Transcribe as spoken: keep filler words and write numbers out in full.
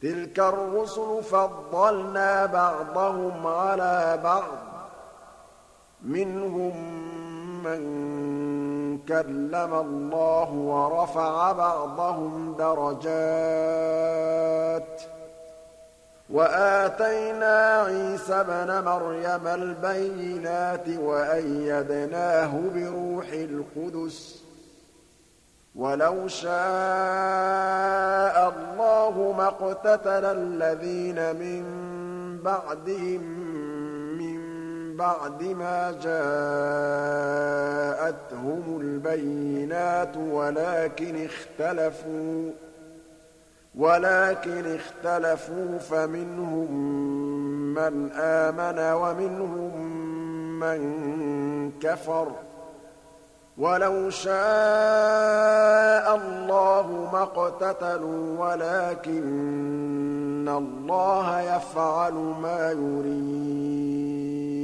تِلْكَ الرُّسُلُ فَضَّلْنَا بَعْضَهُمْ عَلَىٰ بَعْضٍ ۖ مِّنْهُم مَّن كَلَّمَ اللَّهُ وَرَفَعَ بَعْضَهُمْ دَرَجَاتٍ ۚ وَآتَيْنَا عِيسَى ابْنَ مَرْيَمَ الْبَيِّنَاتِ وَأَيَّدْنَاهُ بِرُوحِ الْقُدُسِ ۗ وَلَوْ شَاءَ اللَّهُ مَا اقْتَتَلَ الَّذِينَ مِن بَعْدِهِم مِّن بَعْدِ مَا جَاءَتْهُمُ الْبَيِّنَاتُ وَلَٰكِنِ اخْتَلَفُوا وَلَٰكِنِ اخْتَلَفُوا فَمِنْهُم مَّنْ آمَنَ وَمِنْهُم مَّن كَفَرَ ۚ وَلَوْ شَاءَ اللَّهُ مَا اقْتَتَلُوا وَلَٰكِنَّ اللَّهَ يَفْعَلُ مَا يُرِيدُ